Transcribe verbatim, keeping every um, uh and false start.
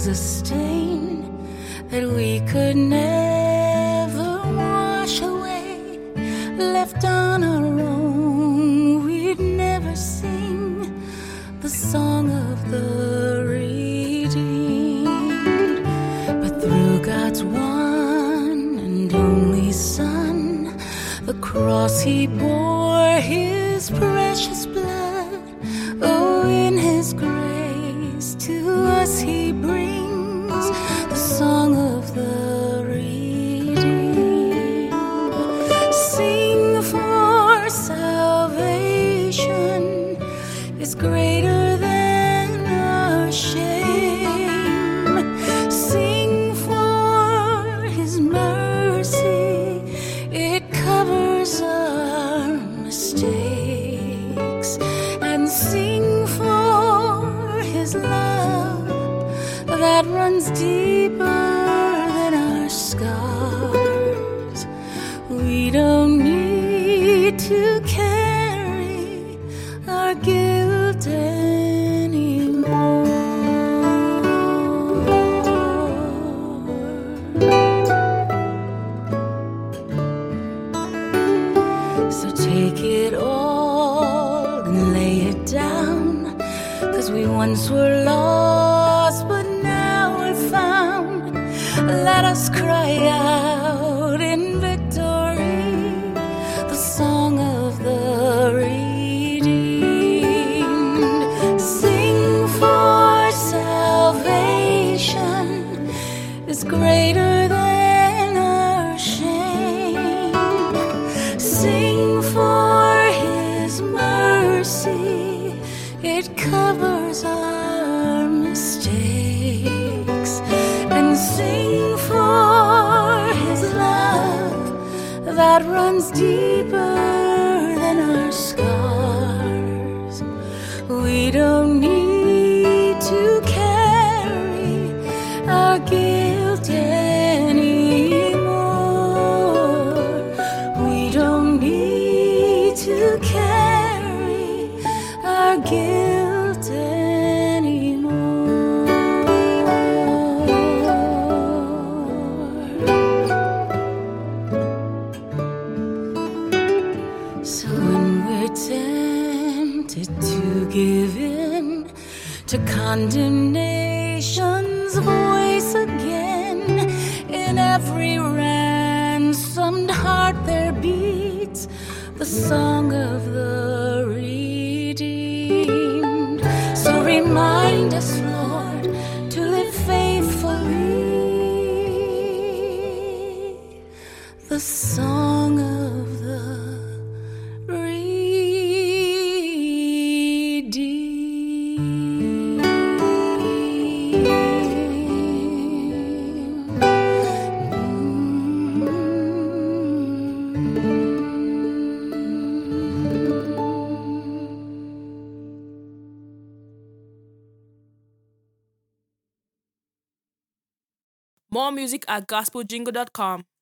is a stain that we could never wash away. Left on our own, we'd never sing the song of the redeemed. But through God's one and only Son, the cross he bore, his precious blood, oh, in his grace to us he brings the song of the redeemed. Sing, for salvation is greater than our shame. Sing, for his mercy, it covers our mistakes. And sing for his love that runs deeper than our scars. We don't need to carry our guilt anymore. So take it all and lay it down, 'cause we once were lost, but now we're found. Let us cry out in victory the song of the redeemed. Sing, for salvation is greater than our shame. Sing, for his mercy, it covers our mistakes. And sing for his love that runs deeper than our scars. We don't need to carry our guilt anymore. We don't need to carry our guilt anymore. So when we're tempted to give in to condemnation's voice again, in every ransomed heart there beats the song of the redeemed. So remind us, Lord, to live faithfully the song of the More music at gospel jingle dot com.